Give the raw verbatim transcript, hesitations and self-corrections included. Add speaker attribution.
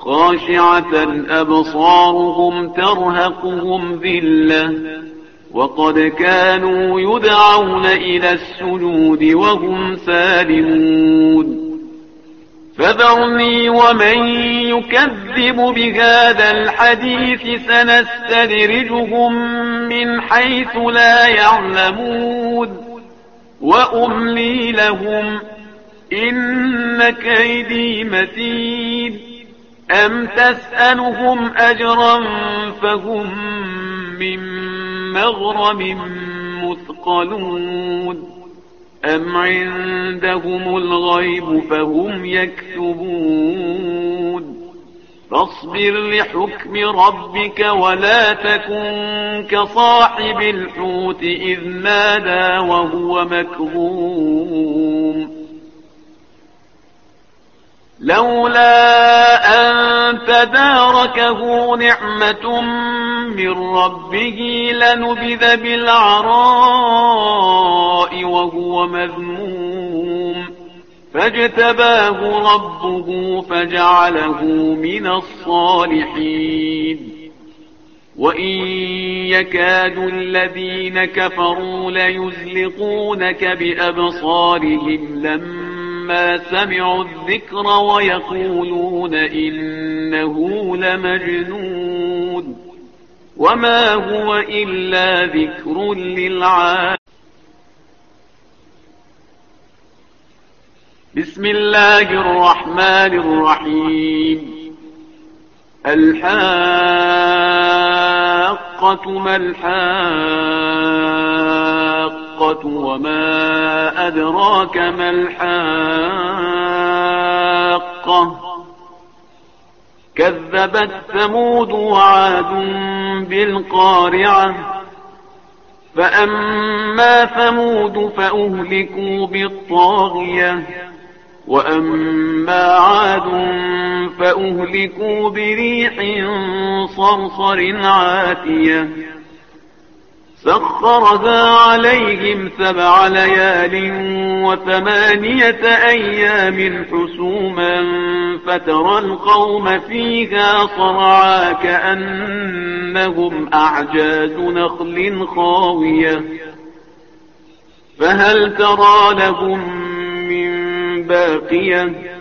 Speaker 1: خاشعة أبصارهم ترهقهم ذلة وقد كانوا يدعون إلى السجود وهم سالمون فذرني ومن يكذب بهذا الحديث سنستدرجهم من حيث لا يعلمون وأملي لهم إن كيدي متين أم تسألهم أجرا فهم من مغرم مثقلون أم عندهم الغيب فهم يكتبون فاصبر لحكم ربك ولا تكن كصاحب الحوت إذ نادى وهو مكظوم لولا أن تداركه نعمة من ربه لنبذ بالعراء وهو مذموم فاجتباه ربه فجعله من الصالحين وإن يكاد الذين كفروا ليزلقونك بأبصارهم لما ما سمعوا الذكر ويقولون إنه لمجنون وما هو إلا ذكر للعالمين بسم الله الرحمن الرحيم الحاقة ما الحاقة وما أدراك ما الحاقة كذبت ثمود وعاد بالقارعة فأما ثمود فأهلكوا بالطاغية وأما عاد فأهلكوا بريح صرصر عاتية سخرها عليهم سبع ليال وثمانية أيام حسوما فترى القوم فيها صرعا كأنهم أعجاز نخل خاوية فهل ترى لهم من باقية